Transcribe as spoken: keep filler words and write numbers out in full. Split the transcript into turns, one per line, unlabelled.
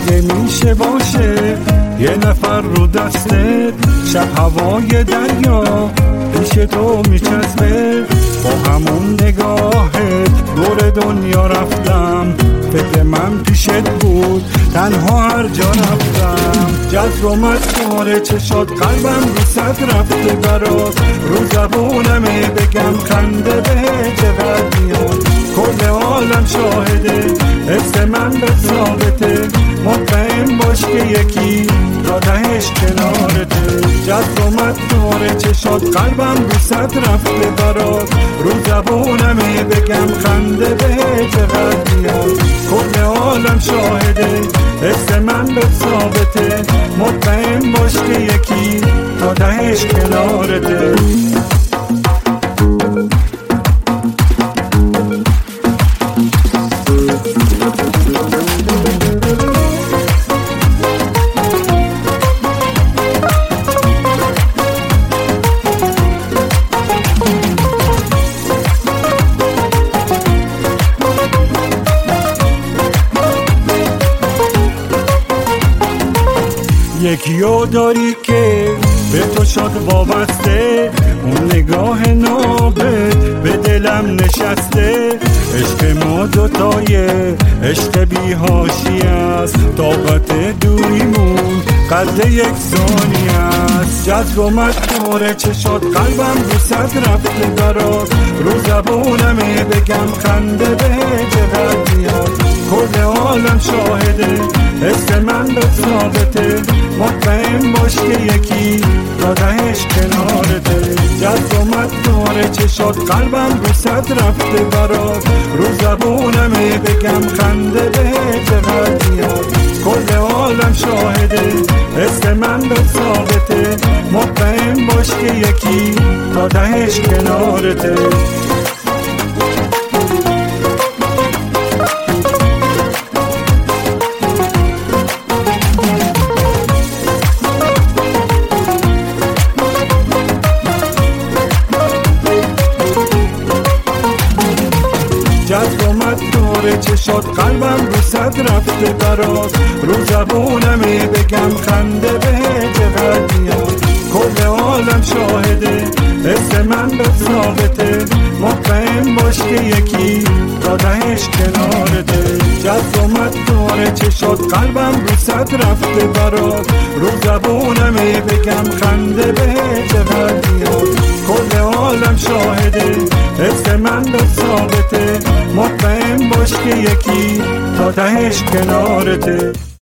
اگه میشه باشه یه نفر رو دستت، شب هوای دریا پیش تو میچسبه، با همون نگاهت دور دنیا رفتم، فکر من پیشت بود تنها هر جا رفتم. جذب و مسخاره چشات قلبم رو صد رفته برات، رو زبونمه بگم خنده به چقدر میاد، کل عالم شاهده حس من به ثابته، مطمئن باش که یکی تا تهش کنارته. جذب و مسخاره چشات قلبم رو صد رفته برات، رو زبونمه بگم خنده به چقدر میاد، کل عالم شاهده حس من به ثابته، مطمئن باش که یکی تا تهش کنارته. یکیو داری که به تو شد وابسته، اون نگاه نابت به دلم نشسته، عشق ما دوتایه عشق بی حاشیه است، طاقت دوریمون قد یک ثانیه است. جذب و مسخره چشات قلبم رو صد رفته برات، رو زبونمه بگم خنده به چقدر میاد، کل عالم شاهده حس من به ثابته، مطمئن باش که یکی تا تهش کنارته. جذب و مسخره چشات قلبم رو صد رفته برات، رو زبونمه بگم خنده به چقدر میاد، کل عالم شاهده حس من به ثابته، مطمئن باش که یکی تا تهش کنارته. جذب و مسخره چشات قلبم رو صد رفته برات، رو زبونمه بگم خنده به چقدر میاد، کل عالم شاهده حس من به ثابته، مطمئن باش که یکی تا تهش کنارته. جذب و مسخره چشات قلبم رو صد رفته برات، رو زبونمه بگم خنده به چقدر میاد، کل عالم شاهده حس من به ثابته، مطمئن باش که یکی تا تهش کنارته.